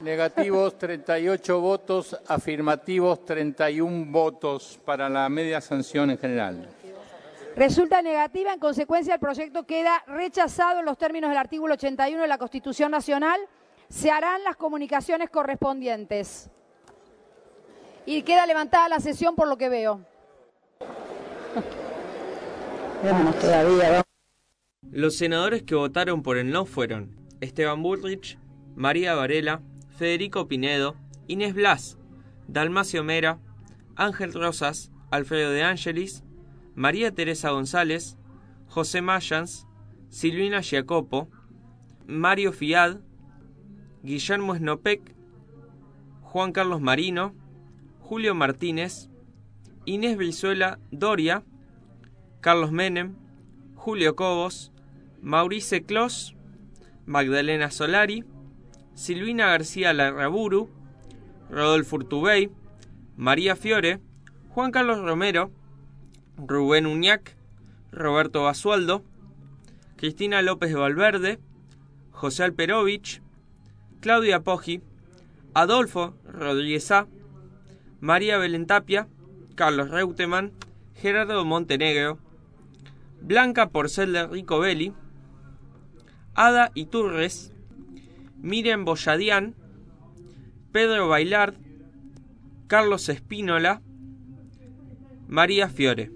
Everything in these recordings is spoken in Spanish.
Negativos 38 votos, afirmativos 31 votos para la media sanción en general. Resulta negativa, en consecuencia el proyecto queda rechazado en los términos del artículo 81 de la Constitución Nacional. Se harán las comunicaciones correspondientes. Y queda levantada la sesión por lo que veo. Vámonos todavía, vamos. Los senadores que votaron por el no fueron Esteban Bullrich, María Varela, Federico Pinedo, Inés Blas, Dalmacio Mera, Ángel Rosas, Alfredo de Angelis, María Teresa González, José Mayans, Silvina Giacopo, Mario Fiad, Guillermo Snopek, Juan Carlos Marino, Julio Martínez, Inés Brizuela Doria, Carlos Menem, Julio Cobos, Maurice Clos, Magdalena Solari, Silvina García Larraburu, Rodolfo Urtubey, María Fiore, Juan Carlos Romero, Rubén Uñac, Roberto Basualdo, Cristina López Valverde, José Alperovich, Claudia Poggi, Adolfo Rodríguez A, María Belén Tapia, Carlos Reutemann, Gerardo Montenegro, Blanca Porcel de Ricobelli, Ada Iturres, Miriam Boyadian, Pedro Bailard, Carlos Espínola, María Fiore.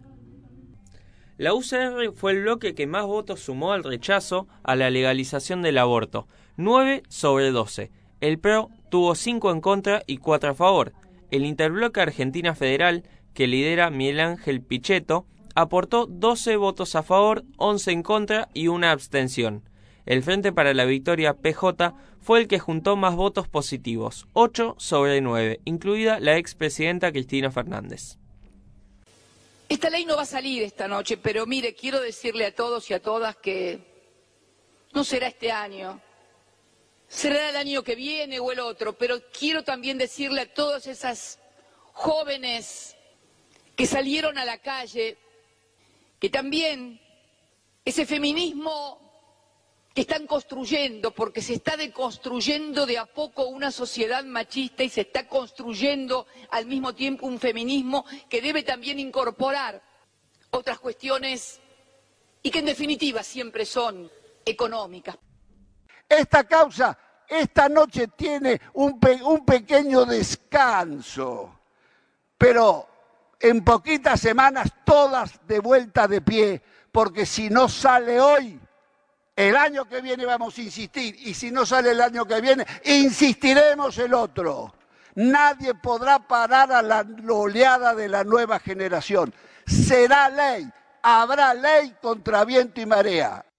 La UCR fue el bloque que más votos sumó al rechazo a la legalización del aborto, 9 sobre 12. El PRO tuvo 5 en contra y 4 a favor. El interbloque Argentina Federal, que lidera Miguel Ángel Pichetto, aportó 12 votos a favor, 11 en contra y una abstención. El Frente para la Victoria PJ fue el que juntó más votos positivos, 8 sobre 9, incluida la expresidenta Cristina Fernández. Esta ley no va a salir esta noche, pero mire, quiero decirle a todos y a todas que no será este año, será el año que viene o el otro, pero quiero también decirle a todas esas jóvenes que salieron a la calle, que también ese feminismo que están construyendo, porque se está deconstruyendo de a poco una sociedad machista y se está construyendo al mismo tiempo un feminismo que debe también incorporar otras cuestiones y que en definitiva siempre son económicas. Esta causa esta noche tiene un pequeño descanso, pero en poquitas semanas todas de vuelta de pie, porque si no sale hoy, el año que viene vamos a insistir, y si no sale el año que viene, insistiremos el otro. Nadie podrá parar a la oleada de la nueva generación. Será ley, habrá ley contra viento y marea.